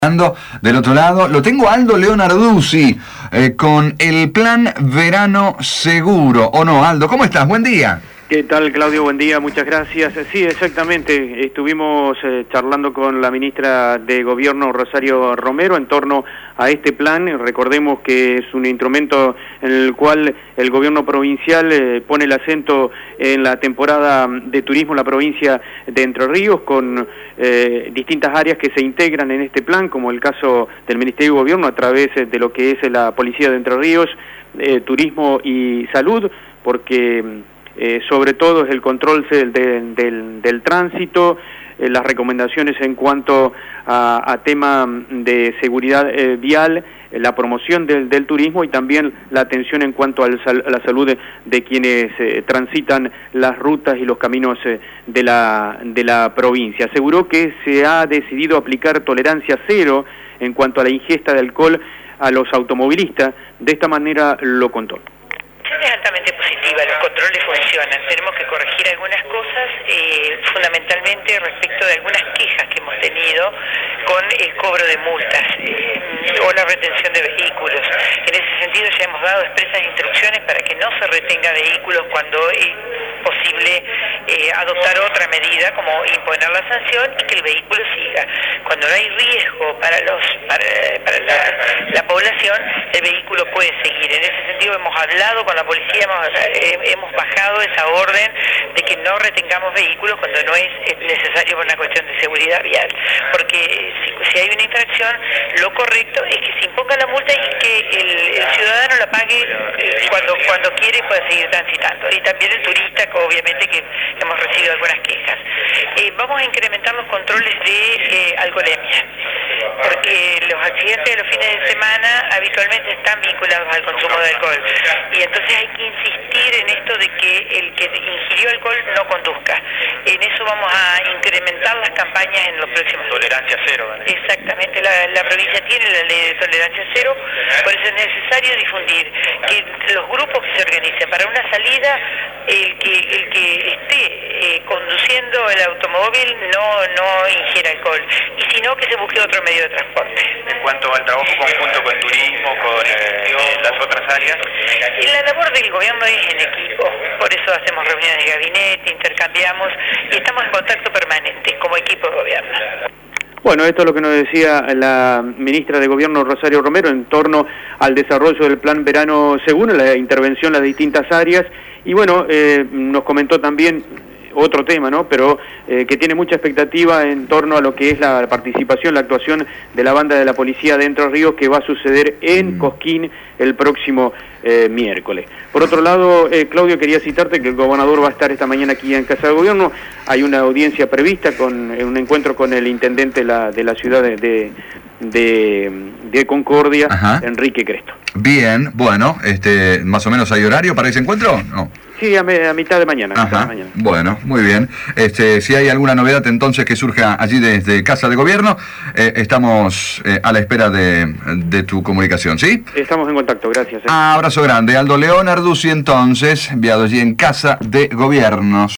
Del otro lado, lo tengo a Aldo Leonarduzzi con el plan Verano Seguro. ¿O no, Aldo? ¿Cómo estás? Buen día. ¿Qué tal, Claudio? Buen día, muchas gracias. Sí, exactamente. Estuvimos charlando con la ministra de Gobierno, Rosario Romero, en torno a este plan. Recordemos que es un instrumento en el cual el gobierno provincial pone el acento en la temporada de turismo en la provincia de Entre Ríos, con distintas áreas que se integran en este plan, como el caso del Ministerio de Gobierno a través de lo que es la Policía de Entre Ríos, Turismo y Salud, porque sobre todo es el control del tránsito, las recomendaciones en cuanto a tema de seguridad vial, la promoción del turismo y también la atención en cuanto a la salud de quienes transitan las rutas y los caminos de la provincia. Aseguró que se ha decidido aplicar tolerancia cero en cuanto a la ingesta de alcohol a los automovilistas. De esta manera lo contó. Es altamente positiva, los controles funcionan, tenemos que corregir algunas cosas, fundamentalmente respecto de algunas quejas que hemos tenido con el cobro de multas o la retención de vehículos. En ese sentido ya hemos dado expresas instrucciones para que no se retenga vehículos cuando es posible adoptar otra medida como imponer la sanción y que el vehículo siga. Cuando no hay riesgo para la población, el vehículo puede seguir. En ese sentido hemos hablado con la policía, hemos bajado esa orden de que no retengamos vehículos cuando no es necesario por una cuestión de seguridad vial, porque si hay una infracción, lo correcto es que se imponga la multa y que el ciudadano la pague cuando quiere y pueda seguir transitando, y también el turista, que obviamente que hemos recibido algunas quejas. Vamos a incrementar los controles de alcoholemia, porque los accidentes de los fines de semana habitualmente están vinculados al consumo de alcohol, y entonces hay que insistir en esto de que el que ingirió alcohol no conduzca. En eso vamos a incrementar las campañas en los próximos días. Tolerancia cero, ¿vale? Exactamente, la provincia tiene la ley de tolerancia cero, por eso es necesario difundir que los grupos que se organicen para una salida, el que esté conduciendo el automóvil no ingiera alcohol, y si no, que se busque otro medio de transporte. En cuanto al trabajo conjunto con turismo, con las otras áreas, la labor del gobierno es en equipo, por eso hacemos reuniones de gabinete, intercambiamos y estamos en contacto permanente como equipo de gobierno. Bueno, esto es lo que nos decía la ministra de Gobierno, Rosario Romero, en torno al desarrollo del plan Verano Seguro, la intervención en las distintas áreas. Y bueno, nos comentó también otro tema, ¿no? Pero que tiene mucha expectativa en torno a lo que es la participación, la actuación de la banda de la Policía de Entre Ríos, que va a suceder en Cosquín el próximo miércoles. Por otro lado, Claudio, quería citarte que el gobernador va a estar esta mañana aquí en Casa de Gobierno. Hay una audiencia prevista con un encuentro con el intendente de la ciudad de Concordia, ajá, Enrique Cresto. Bien, bueno, ¿más o menos hay horario para ese encuentro? No. Sí, a mitad de mañana. Ajá. Bueno, muy bien. Si hay alguna novedad entonces que surja allí desde Casa de Gobierno, estamos a la espera de tu comunicación, ¿sí? Estamos en contacto, gracias. Abrazo grande. Aldo Leonarduzzi, entonces, enviado allí en Casa de Gobierno.